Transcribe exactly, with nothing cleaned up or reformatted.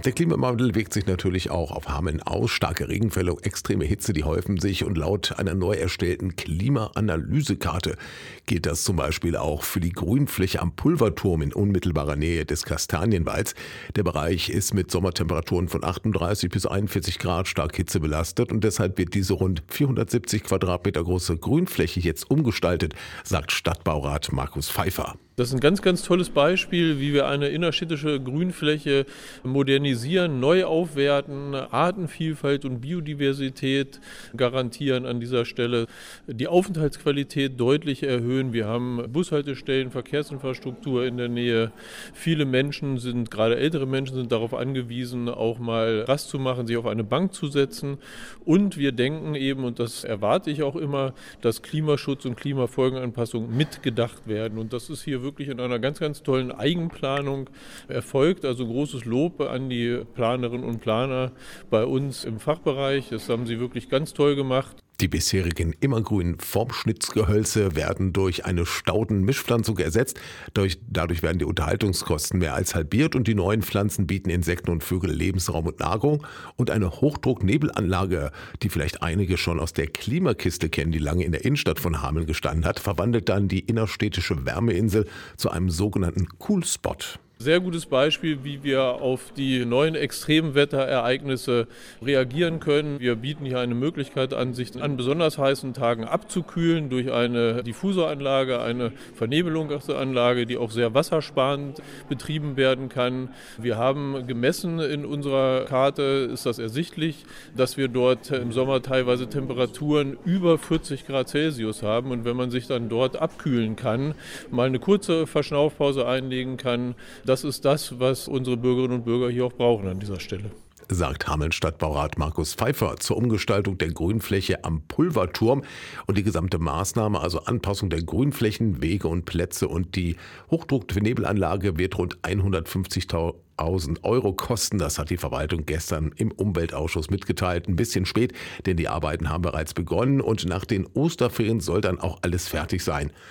Der Klimawandel wirkt sich natürlich auch auf Hameln aus. Starke Regenfälle, extreme Hitze, die häufen sich und laut einer neu erstellten Klimaanalysekarte gilt das zum Beispiel auch für die Grünfläche am Pulverturm in unmittelbarer Nähe des Kastanienwalds. Der Bereich ist mit Sommertemperaturen von achtunddreißig bis einundvierzig Grad stark hitzebelastet und deshalb wird diese rund vierhundertsiebzig Quadratmeter große Grünfläche jetzt umgestaltet, sagt Stadtbaurat Markus Pfeiffer. Das ist ein ganz, ganz tolles Beispiel, wie wir eine innerstädtische Grünfläche modernisieren, neu aufwerten, Artenvielfalt und Biodiversität garantieren an dieser Stelle, die Aufenthaltsqualität deutlich erhöhen. Wir haben Bushaltestellen, Verkehrsinfrastruktur in der Nähe. Viele Menschen sind, gerade ältere Menschen, sind darauf angewiesen, auch mal Rast zu machen, sich auf eine Bank zu setzen. Und wir denken eben, und das erwarte ich auch immer, dass Klimaschutz und Klimafolgenanpassung mitgedacht werden. Und das ist hier wirklich wirklich in einer ganz, ganz tollen Eigenplanung erfolgt. Also großes Lob an die Planerinnen und Planer bei uns im Fachbereich. Das haben sie wirklich ganz toll gemacht. Die bisherigen immergrünen Formschnittsgehölze werden durch eine Staudenmischpflanzung ersetzt. Dadurch, dadurch werden die Unterhaltungskosten mehr als halbiert und die neuen Pflanzen bieten Insekten und Vögel Lebensraum und Nahrung. Und eine Hochdrucknebelanlage, die vielleicht einige schon aus der Klimakiste kennen, die lange in der Innenstadt von Hameln gestanden hat, verwandelt dann die innerstädtische Wärmeinsel zu einem sogenannten Coolspot. Sehr gutes Beispiel, wie wir auf die neuen Extremwetterereignisse reagieren können. Wir bieten hier eine Möglichkeit an, sich an besonders heißen Tagen abzukühlen durch eine Diffusoranlage, eine Vernebelungsanlage, die auch sehr wassersparend betrieben werden kann. Wir haben gemessen in unserer Karte, ist das ersichtlich, dass wir dort im Sommer teilweise Temperaturen über vierzig Grad Celsius haben. Und wenn man sich dann dort abkühlen kann, mal eine kurze Verschnaufpause einlegen kann, das ist das, was unsere Bürgerinnen und Bürger hier auch brauchen an dieser Stelle. Sagt Hameln Stadtbaurat Markus Pfeiffer zur Umgestaltung der Grünfläche am Pulverturm. Und die gesamte Maßnahme, also Anpassung der Grünflächen, Wege und Plätze und die Hochdrucknebelanlage wird rund hundertfünfzigtausend Euro kosten. Das hat die Verwaltung gestern im Umweltausschuss mitgeteilt. Ein bisschen spät, denn die Arbeiten haben bereits begonnen und nach den Osterferien soll dann auch alles fertig sein.